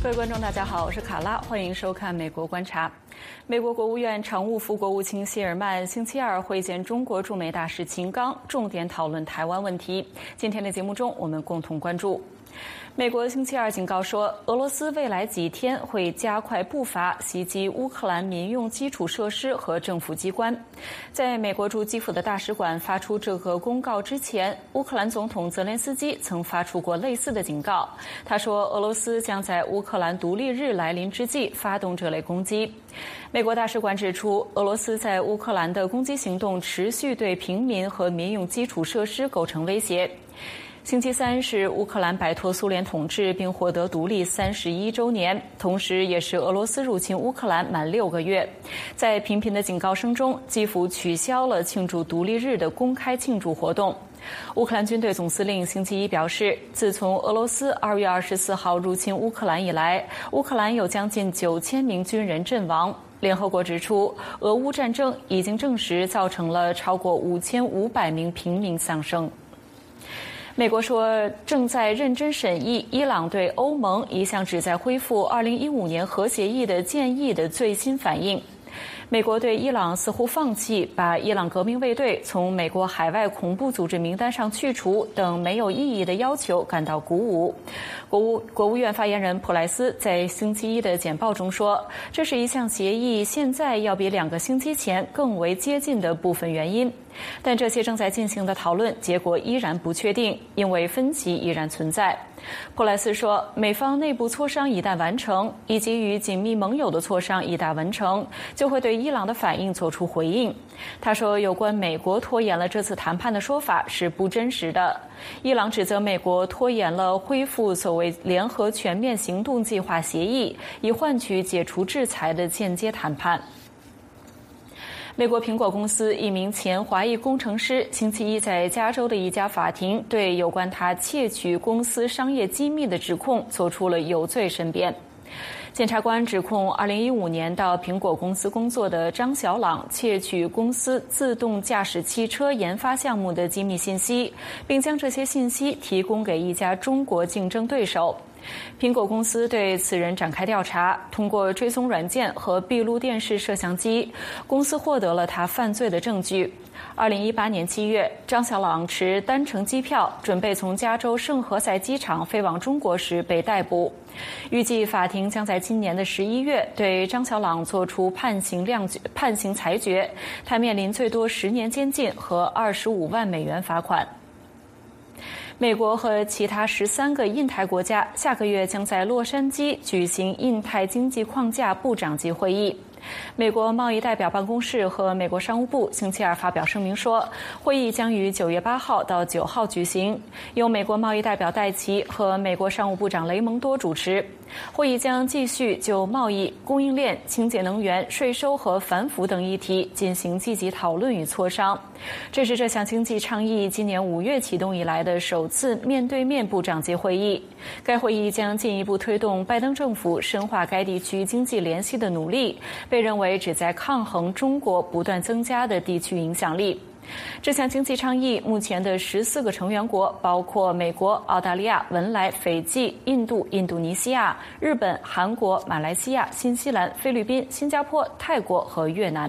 各位观众大家好，我是卡拉，欢迎收看美国观察。美国国务院常务副国务卿谢尔曼星期二会见中国驻美大使秦刚，重点讨论台湾问题。今天的节目中，我们共同关注。美国星期二警告说，俄罗斯未来几天会加快步伐袭击乌克兰民用基础设施和政府机关。在美国驻基辅的大使馆发出这个公告之前，乌克兰总统泽连斯基曾发出过类似的警告。他说，俄罗斯将在乌克兰独立日来临之际发动这类攻击。美国大使馆指出，俄罗斯在乌克兰的攻击行动持续对平民和民用基础设施构成威胁。星期三是乌克兰摆脱苏联统治并获得独立31周年，同时也是俄罗斯入侵乌克兰满6个月。在频频的警告声中，基辅取消了庆祝独立日的公开庆祝活动。乌克兰军队总司令星期一表示，自从俄罗斯2月24号入侵乌克兰以来，乌克兰有将近9000名军人阵亡。联合国指出，俄乌战争已经证实造成了超过5500名平民丧生。美国说正在认真审议伊朗对欧盟一项旨在恢复2015年核协议的建议的最新反应。美国对伊朗似乎放弃把伊朗革命卫队从美国海外恐怖组织名单上去除等没有意义的要求感到鼓舞。国务院发言人普莱斯在星期一的简报中说，这是一项协议现在要比2个星期前更为接近的部分原因。但这些正在进行的讨论结果依然不确定，因为分歧依然存在。普莱斯说，美方内部磋商一旦完成，以及与紧密盟友的磋商一旦完成，就会对伊朗的反应做出回应。他说，有关美国拖延了这次谈判的说法是不真实的。伊朗指责美国拖延了恢复所谓联合全面行动计划协议，以换取解除制裁的间接谈判。美国苹果公司一名前华裔工程师星期一在加州的一家法庭对有关他窃取公司商业机密的指控做出了有罪申辩。检察官指控2015年到苹果公司工作的张小朗窃取公司自动驾驶汽车研发项目的机密信息，并将这些信息提供给一家中国竞争对手。苹果公司对此人展开调查，通过追踪软件和闭路电视摄像机，公司获得了他犯罪的证据。2018年7月，张小朗持单程机票准备从加州圣何塞机场飞往中国时被逮捕。预计法庭将在今年的11月对张小朗作出判刑裁决，他面临最多10年监禁和25万美元罚款。美国和其他13个印太国家下个月将在洛杉矶举行印太经济框架部长级会议。美国贸易代表办公室和美国商务部星期二发表声明说，会议将于9月8号到9号举行，由美国贸易代表戴奇和美国商务部长雷蒙多主持。会议将继续就贸易、供应链、清洁能源、税收和反腐等议题进行积极讨论与磋商。这是这项经济倡议今年5月启动以来的首次面对面部长级会议。该会议将进一步推动拜登政府深化该地区经济联系的努力，被认为旨在抗衡中国不断增加的地区影响力。这项经济倡议目前的14个成员国包括美国、澳大利亚、文莱、斐济、印度、印度尼西亚、日本、韩国、马来西亚、新西兰、菲律宾、新加坡、泰国和越南。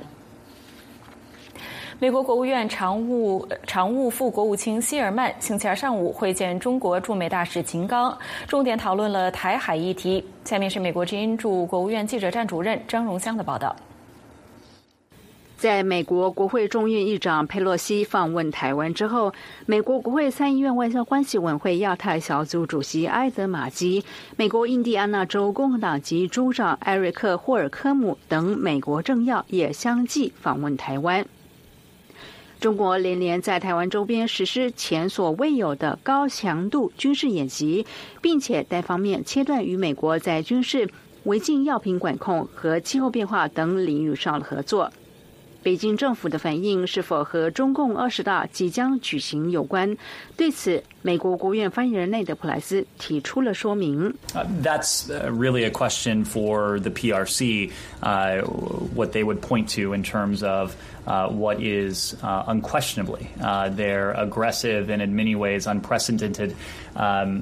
美国国务院常务副国务卿希尔曼星期二上午会见中国驻美大使秦刚，重点讨论了台海议题。下面是美国之音驻国务院记者站主任张荣香的报道。 在美国国会众院议长佩洛西访问台湾之后，美国国会参议院外交关系委员会亚太小组主席埃德马基、美国印第安纳州共和党籍州长艾瑞克·霍尔科姆等美国政要也相继访问台湾。中国连连在台湾周边实施前所未有的高强度军事演习，并且单方面切断与美国在军事、违禁药品管控和气候变化等领域上的合作。北京政府的反应是否和中共20大即将举行有关？对此，美国国务院发言人内德·普莱斯提出了说明。 That's really a question for the PRC, what they would point to in terms of what is unquestionably their aggressive and in many ways unprecedented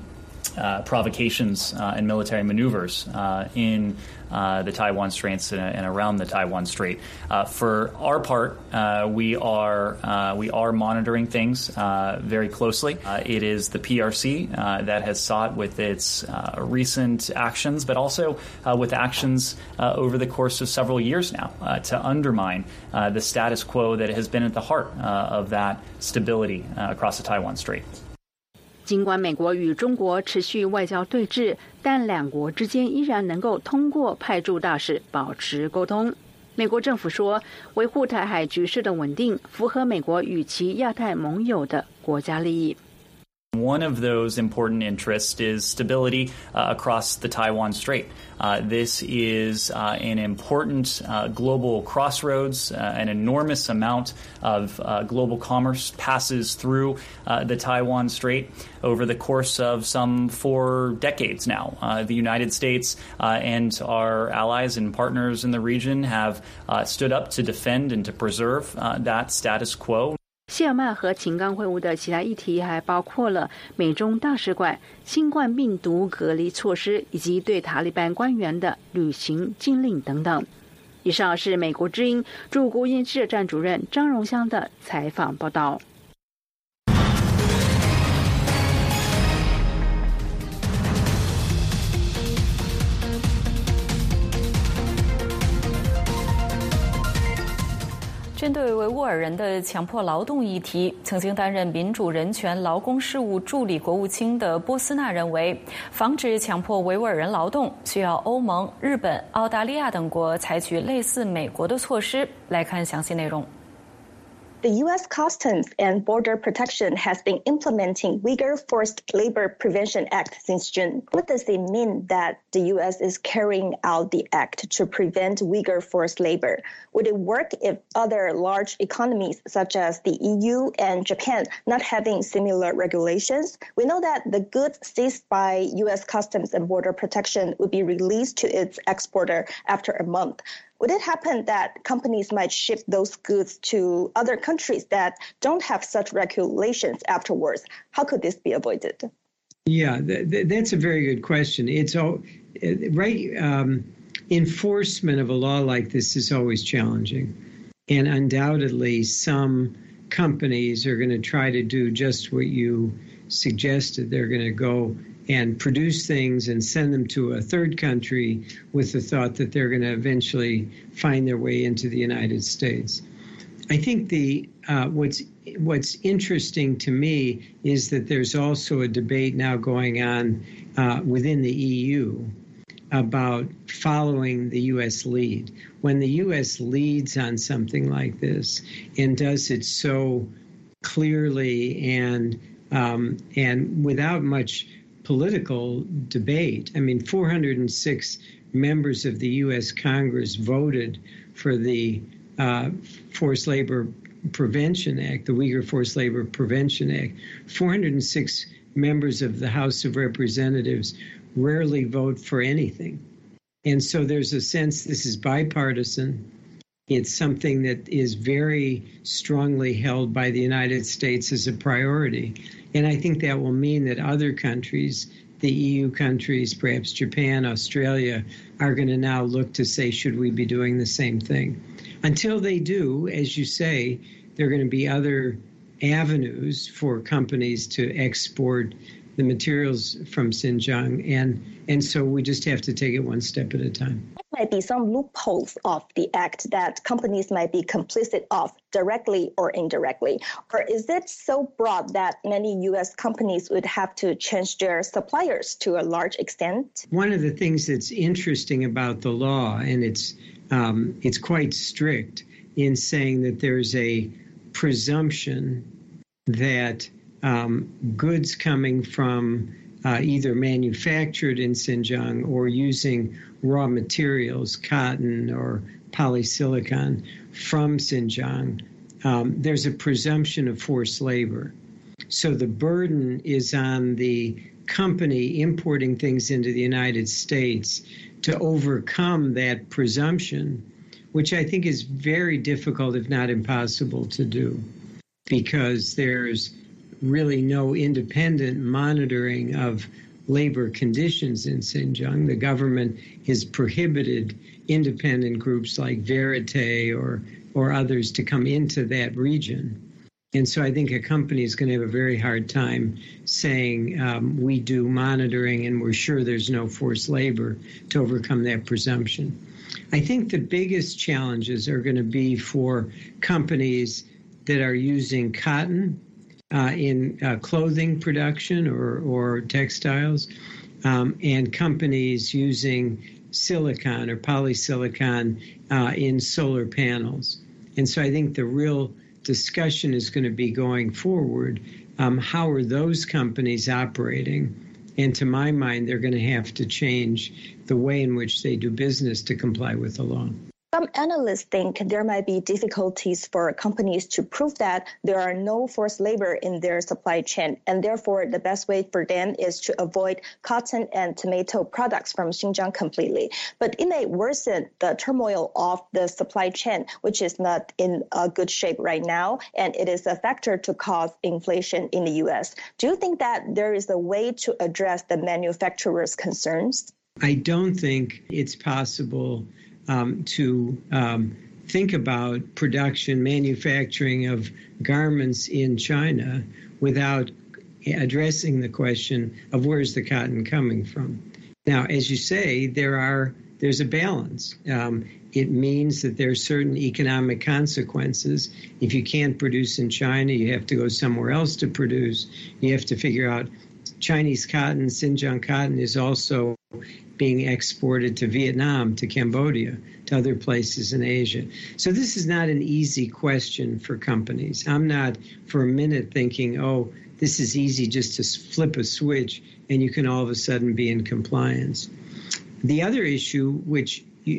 provocations and military maneuvers in the Taiwan Straits and around the Taiwan Strait. For our part, we are monitoring things very closely. It is the PRC that has sought with its recent actions, but also with actions over the course of several years now to undermine the status quo that has been at the heart of that stability across the Taiwan Strait. 尽管美国与中国持续外交对峙，但两国之间依然能够通过派驻大使保持沟通。美国政府说，维护台海局势的稳定，符合美国与其亚太盟友的国家利益。 One of those important interests is stability across the Taiwan Strait. This is an important global crossroads. An enormous amount of global commerce passes through the Taiwan Strait over the course of some 4 decades now. The United States and our allies and partners in the region have stood up to defend and to preserve that status quo. 谢尔曼和秦刚会晤的其他议题还包括了美中大使馆、新冠病毒隔离措施以及对塔利班官员的旅行禁令等等。以上是美国之音驻国务院记者站主任张荣香的采访报道。 针对维吾尔人的强迫劳动议题，曾经担任民主人权劳工事务助理国务卿的波斯纳认为，防止强迫维吾尔人劳动需要欧盟、日本、澳大利亚等国采取类似美国的措施。来看详细内容。 The U.S. Customs and Border Protection has been implementing Uyghur Forced Labor Prevention Act since June. What does it mean that the U.S. is carrying out the act to prevent Uyghur forced labor? Would it work if other large economies such as the EU and Japan not having similar regulations? We know that the goods seized by U.S. Customs and Border Protection would be released to its exporter after a month. Would it happen that companies might ship those goods to other countries that don't have such regulations afterwards? How could this be avoided? Yeah, that's a very good question. It's all right. Enforcement of a law like this is always challenging. And undoubtedly, some companies are going to try to do just what you suggested. They're going to go and produce things and send them to a third country with the thought that they're going to eventually find their way into the United States. I think what's interesting to me is that there's also a debate now going on within the EU about following the U.S. lead. When the U.S. leads on something like this and does it so clearly and without much political debate. I mean, 406 members of the U.S. Congress voted for the Forced Labor Prevention Act, the Uyghur Forced Labor Prevention Act. 406 members of the House of Representatives rarely vote for anything. And so there's a sense this is bipartisan. It's something that is very strongly held by the United States as a priority. And I think that will mean that other countries, the EU countries, perhaps Japan, Australia, are going to now look to say, should we be doing the same thing? Until they do, as you say, there are going to be other avenues for companies to export the materials from Xinjiang. And so we just have to take it one step at a time. There might be some loopholes of the act that companies might be complicit of directly or indirectly. Or is it so broad that many U.S. companies would have to change their suppliers to a large extent? One of the things that's interesting about the law, and it's quite strict in saying that there's a presumption that goods coming from either manufactured in Xinjiang or using raw materials, cotton or polysilicon from Xinjiang, there's a presumption of forced labor. So the burden is on the company importing things into the United States to overcome that presumption, which I think is very difficult, if not impossible, to do, because there's really no independent monitoring of labor conditions in Xinjiang. The government has prohibited independent groups like Verite or others to come into that region. And so I think a company is going to have a very hard time saying we do monitoring and we're sure there's no forced labor to overcome that presumption. I think the biggest challenges are going to be for companies that are using cotton in clothing production or textiles, and companies using silicon or polysilicon in solar panels. And so I think the real discussion is going to be going forward, how are those companies operating? And to my mind, they're going to have to change the way in which they do business to comply with the law. Some analysts think there might be difficulties for companies to prove that there are no forced labor in their supply chain, and therefore the best way for them is to avoid cotton and tomato products from Xinjiang completely. But it may worsen the turmoil of the supply chain, which is not in a good shape right now, and it is a factor to cause inflation in the U.S. Do you think that there is a way to address the manufacturers' concerns? I don't think it's possible to think about production, manufacturing of garments in China without addressing the question of where's the cotton coming from. Now, as you say, there's a balance. It means that there are certain economic consequences. If you can't produce in China, you have to go somewhere else to produce. You have to figure out Chinese cotton, Xinjiang cotton is also being exported to Vietnam, to Cambodia, to other places in Asia. So this is not an easy question for companies. I'm not for a minute thinking, oh, this is easy just to flip a switch and you can all of a sudden be in compliance. The other issue, which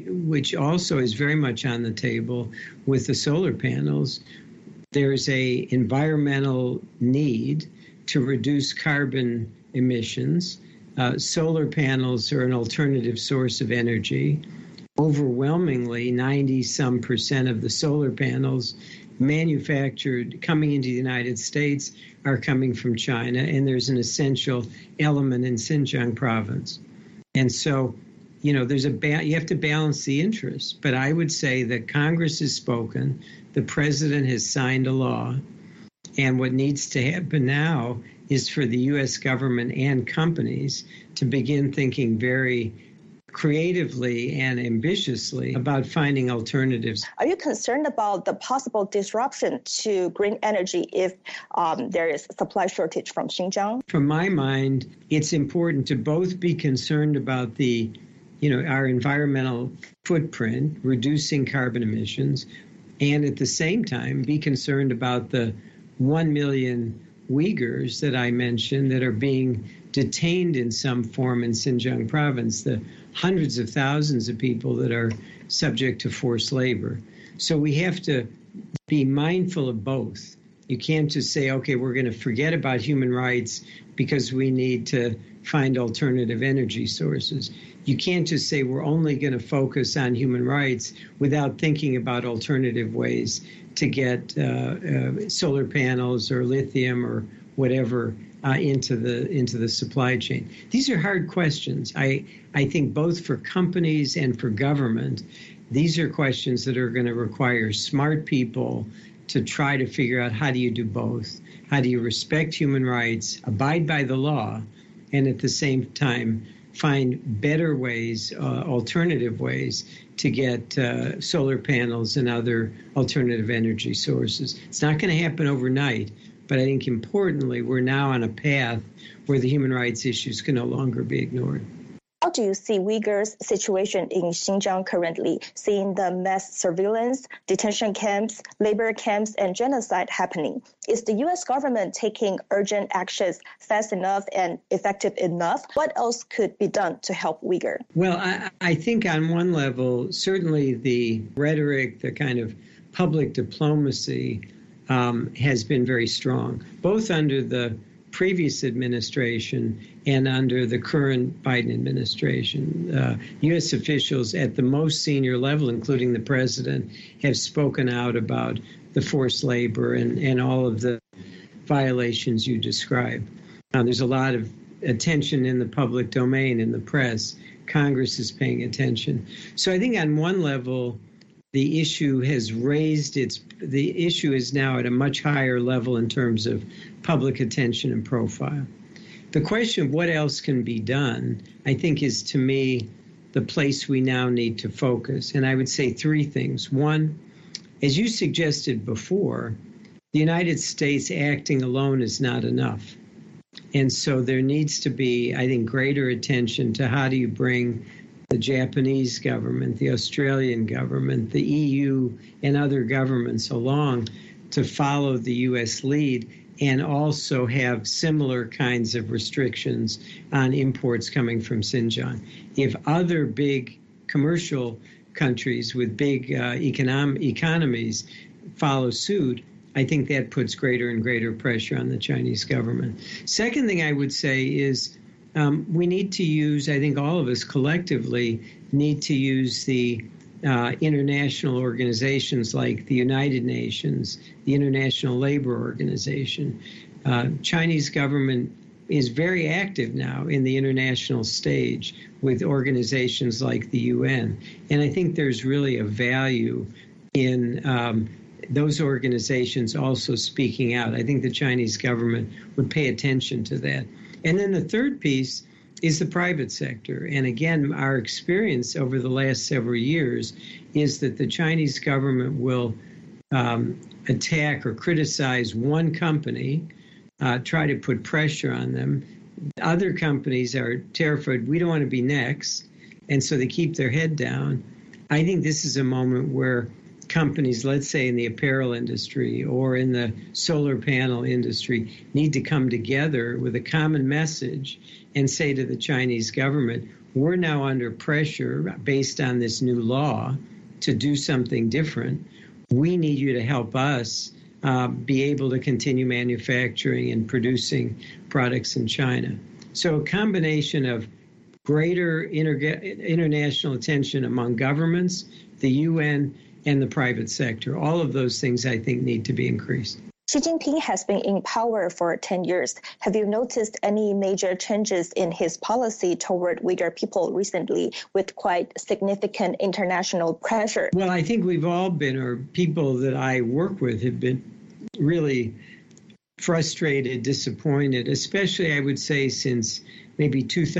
also is very much on the table with the solar panels, there's a environmental need to reduce carbon emissions. Solar panels are an alternative source of energy. Overwhelmingly, 90-some% of the solar panels manufactured coming into the United States are coming from China, and there's an essential element in Xinjiang province. And so, you know, you have to balance the interests. But I would say that Congress has spoken, the president has signed a law, and what needs to happen now is for the U.S. government and companies to begin thinking very creatively and ambitiously about finding alternatives. Are you concerned about the possible disruption to green energy if there is a supply shortage from Xinjiang? From my mind, it's important to both be concerned about our environmental footprint, reducing carbon emissions, and at the same time be concerned about the 1 million Uyghurs that I mentioned that are being detained in some form in Xinjiang province, the hundreds of thousands of people that are subject to forced labor. So we have to be mindful of both. You can't just say, okay, we're going to forget about human rights because we need to find alternative energy sources. You can't just say we're only going to focus on human rights without thinking about alternative ways to get solar panels or lithium or whatever into the supply chain. These are hard questions. I think both for companies and for government, these are questions that are going to require smart people to try to figure out how do you do both? How do you respect human rights, abide by the law, and at the same time find better ways, alternative ways to get solar panels and other alternative energy sources. It's not going to happen overnight, but I think importantly, we're now on a path where the human rights issues can no longer be ignored. How do you see Uyghurs' situation in Xinjiang currently, seeing the mass surveillance, detention camps, labor camps, and genocide happening? Is the U.S. government taking urgent actions fast enough and effective enough? What else could be done to help Uyghur? Well, I think on one level, certainly the rhetoric, the kind of public diplomacy has been very strong, both under the previous administration and under the current Biden administration. U.S. officials at the most senior level, including the president, have spoken out about the forced labor and all of the violations you described. There's a lot of attention in the public domain, in the press. Congress is paying attention. So I think on one level, the issue has the issue is now at a much higher level in terms of public attention and profile. The question of what else can be done, I think, is, to me, the place we now need to focus. And I would say three things. One, as you suggested before, the United States acting alone is not enough. And so there needs to be, I think, greater attention to how do you bring the Japanese government, the Australian government, the EU, and other governments along to follow the U.S. lead, and also have similar kinds of restrictions on imports coming from Xinjiang. If other big commercial countries with big economies follow suit, I think that puts greater and greater pressure on the Chinese government. Second thing I would say is we need to use, I think all of us collectively need to use the international organizations like the United Nations, the International Labor Organization. Chinese government is very active now in the international stage with organizations like the UN. And I think there's really a value in those organizations also speaking out. I think the Chinese government would pay attention to that. And then the third piece is the private sector. And again, our experience over the last several years is that the Chinese government will attack or criticize one company, try to put pressure on them. Other companies are terrified, we don't want to be next, and so they keep their head down. I think this is a moment where companies, let's say in the apparel industry or in the solar panel industry, need to come together with a common message and say to the Chinese government, we're now under pressure based on this new law to do something different. We need you to help us be able to continue manufacturing and producing products in China. So a combination of greater international attention among governments, the UN, and the private sector. All of those things, I think, need to be increased. Xi Jinping has been in power for 10 years. Have you noticed any major changes in his policy toward Uyghur people recently with quite significant international pressure? Well, I think we've all been, or people that I work with have been really frustrated, disappointed, especially, I would say, since maybe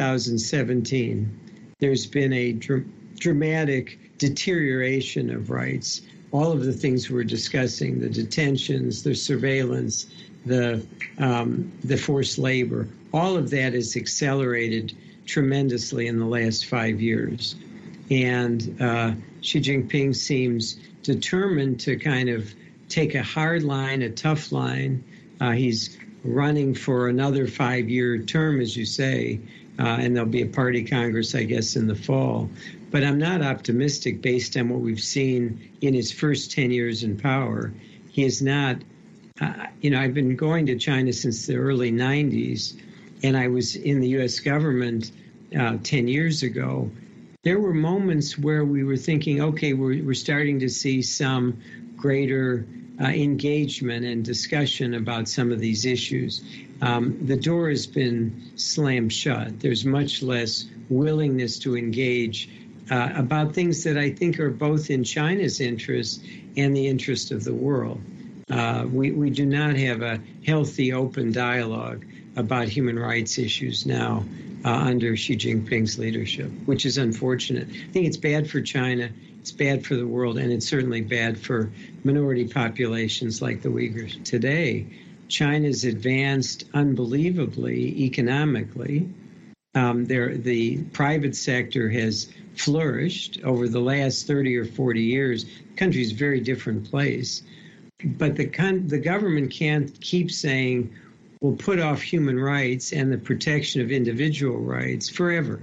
2017. There's been a dramatic deterioration of rights. All of the things we're discussing, the detentions, the surveillance, the forced labor, all of that has accelerated tremendously in the last 5 years. And Xi Jinping seems determined to kind of take a hard line, a tough line. He's running for another 5-year term, as you say, and there'll be a party Congress, I guess, in the fall. But I'm not optimistic based on what we've seen in his first 10 years in power. He is not, I've been going to China since the early 90s, and I was in the U.S. government 10 years ago. There were moments where we were thinking, okay, we're starting to see some greater engagement and discussion about some of these issues. The door has been slammed shut. There's much less willingness to engage about things that I think are both in China's interest and the interest of the world. We do not have a healthy, open dialogue about human rights issues now under Xi Jinping's leadership, which is unfortunate. I think it's bad for China, it's bad for the world, and it's certainly bad for minority populations like the Uyghurs. Today, China's advanced unbelievably economically. The private sector has flourished over the last 30 or 40 years. The country is a very different place. But the government can't keep saying, we'll put off human rights and the protection of individual rights forever.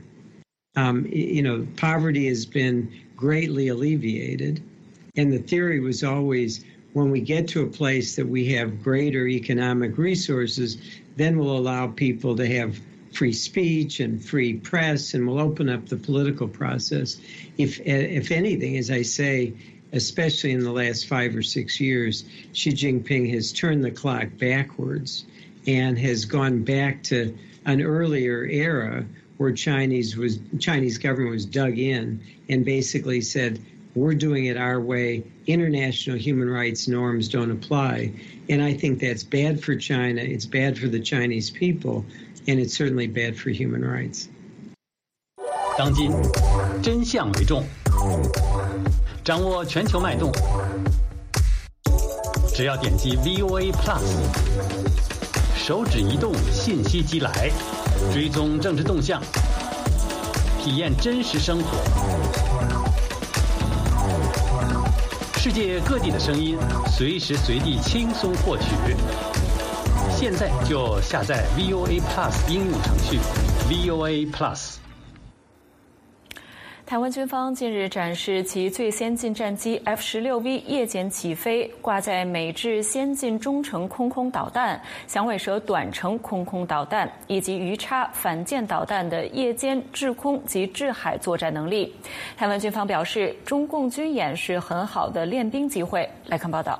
Poverty has been greatly alleviated. And the theory was always, when we get to a place that we have greater economic resources, then we'll allow people to have free speech and free press, and we'll open up the political process. If anything, as I say, especially in the last 5 or 6 years, Xi Jinping has turned the clock backwards and has gone back to an earlier era where Chinese government was dug in and basically said, we're doing it our way. International human rights norms don't apply. And I think that's bad for China. It's bad for the Chinese people. And it's certainly bad for human rights. 当今真相为重，掌握全球脉动。只要点击 VOA Plus， 手指移动，信息即来，追踪政治动向，体验真实生活。世界各地的声音，随时随地轻松获取。现在就下载 VOA Plus 应用程序 VOA Plus。 台湾军方近日展示其最先进战机 F-16V 夜间起飞，挂载美制先进中程空空导弹、响尾蛇短程空空导弹以及鱼叉反舰导弹的夜间制空及制海作战能力。台湾军方表示，中共军演是很好的练兵机会。来看报道。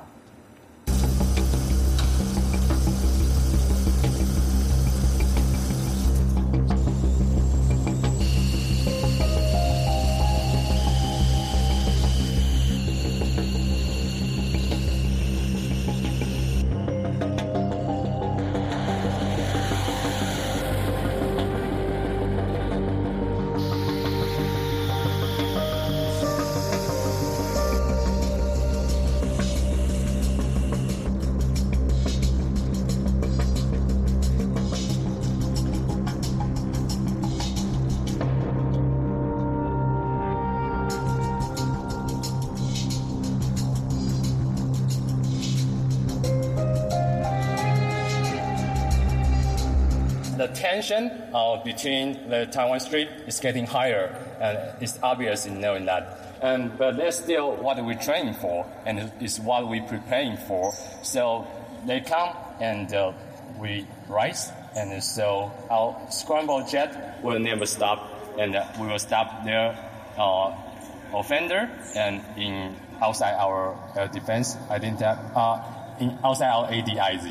The tension between the Taiwan Strait is getting higher, and it's obvious in knowing that. But that's still what we're training for, and it's what we're preparing for. So they come and we rise, and so our scramble jet will never stop, and we will stop their offender and outside our defense outside our ADIZ.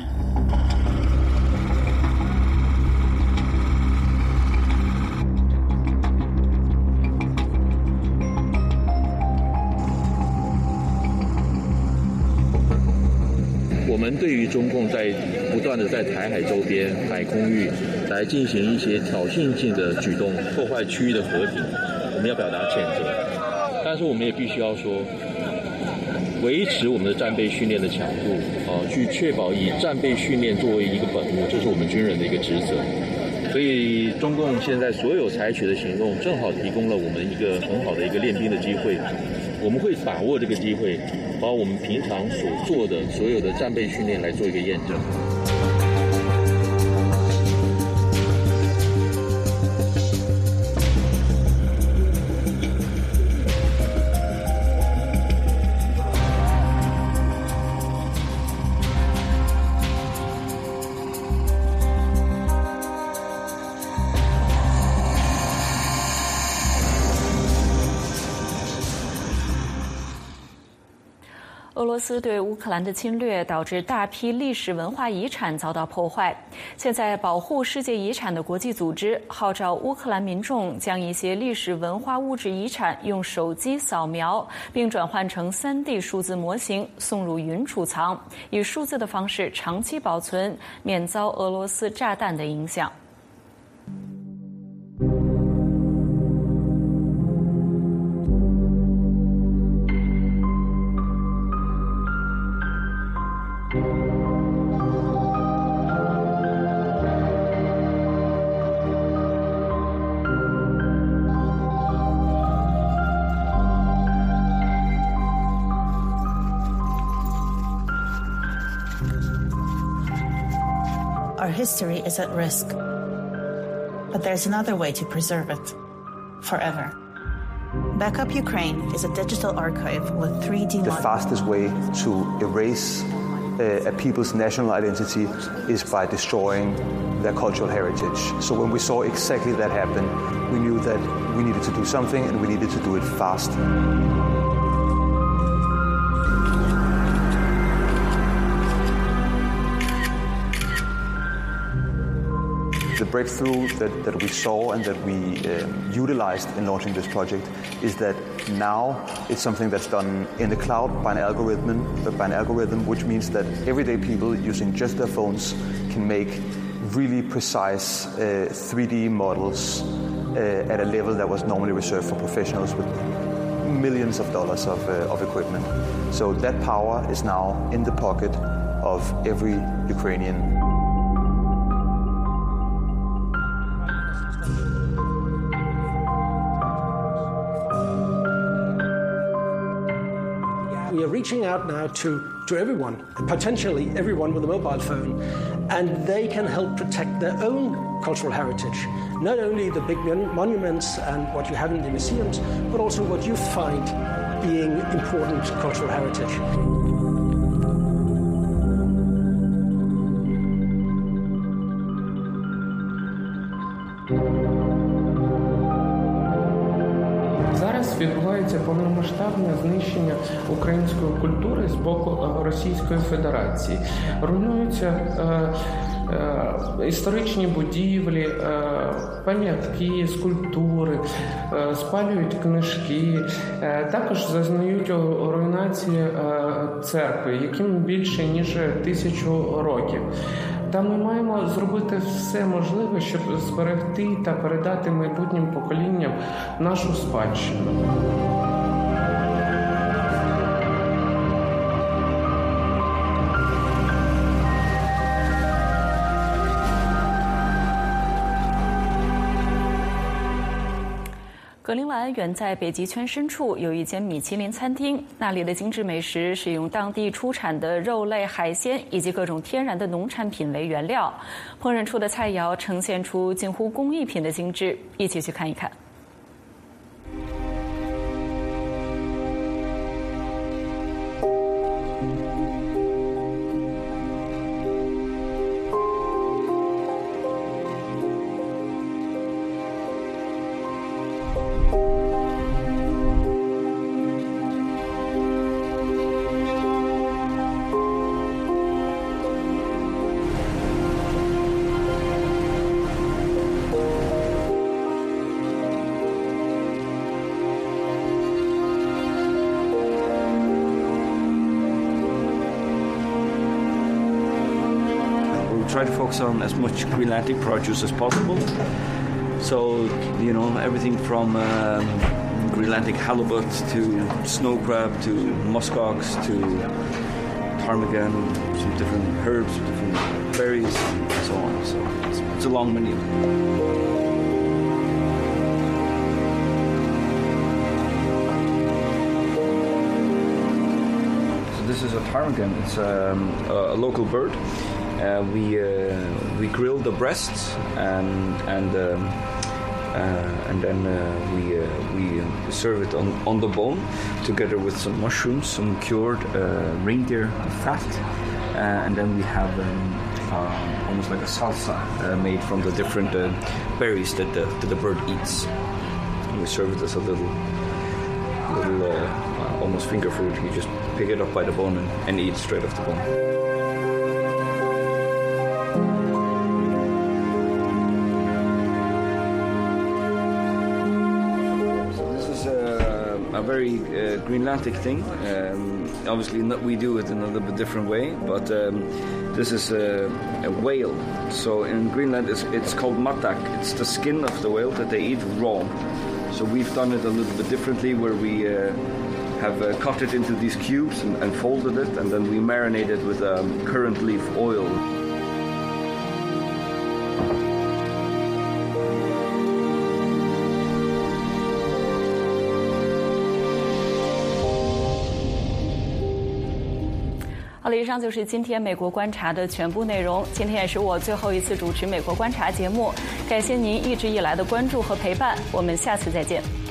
我们对于中共在不断的在台海周边海空域来进行一些挑衅性的举动，破坏区域的和平，我们要表达谴责。但是我们也必须要说，维持我们的战备训练的强度，去确保以战备训练作为一个本务，这是我们军人的一个职责。所以中共现在所有采取的行动，正好提供了我们一个很好的一个练兵的机会。我们会把握这个机会，把我们平常所做的所有的战备训练来做一个验证。 俄罗斯对乌克兰的侵略导致大批历史文化遗产遭到破坏。现在，保护世界遗产的国际组织号召乌克兰民众将一些历史文化物质遗产用手机扫描，并转换成3D 数字模型，送入云储藏，以数字的方式长期保存，免遭俄罗斯炸弹的影响。 Our history is at risk, but there's another way to preserve it, forever. Backup Ukraine is a digital archive with 3D The fastest way to erase a people's national identity is by destroying their cultural heritage. So when we saw exactly that happen, we knew that we needed to do something and we needed to do it fast. The breakthrough that we saw and that we utilized in launching this project is that now it's something that's done in the cloud by an algorithm, which means that everyday people using just their phones can make really precise 3D models at a level that was normally reserved for professionals with millions of dollars of equipment. So that power is now in the pocket of every Ukrainian. We are reaching out now to everyone, potentially everyone with a mobile phone, and they can help protect their own cultural heritage. Not only the big monuments and what you have in the museums, but also what you find being important cultural heritage. Зараз відбувається повномасштабне знищення української культури з боку Російської Федерації. Руйнуються історичні будівлі, пам'ятки, скульптури, спалюють книжки. Також зазнають руйнації церкви, яким більше ніж 1000 років. Та ми маємо зробити все можливе, щоб зберегти та передати майбутнім поколінням нашу спадщину. 格陵兰远在北极圈深处有一间米其林餐厅，那里的精致美食使用当地出产的肉类、海鲜以及各种天然的农产品为原料，烹饪出的菜肴呈现出近乎工艺品的精致。一起去看一看。 Try to focus on as much Greenlandic produce as possible. So, everything from Greenlandic halibut to snow crab to muskox to ptarmigan, some different herbs, different berries, and so on. So it's a long menu. So this is a ptarmigan. It's a local bird. We grill the breasts and then we serve it on the bone together with some mushrooms, some cured reindeer fat, and then we have almost like a salsa made from the different berries that the bird eats. And we serve it as a little almost finger food. You just pick it up by the bone and eat straight off the bone. A very Greenlandic thing. Obviously, we do it in a little bit different way, but this is a whale. So in Greenland, it's called mattak. It's the skin of the whale that they eat raw. So we've done it a little bit differently, where we have cut it into these cubes and folded it, and then we marinate it with currant leaf oil. 好了，以上就是今天美国观察的全部内容。今天也是我最后一次主持美国观察节目，感谢您一直以来的关注和陪伴，我们下次再见。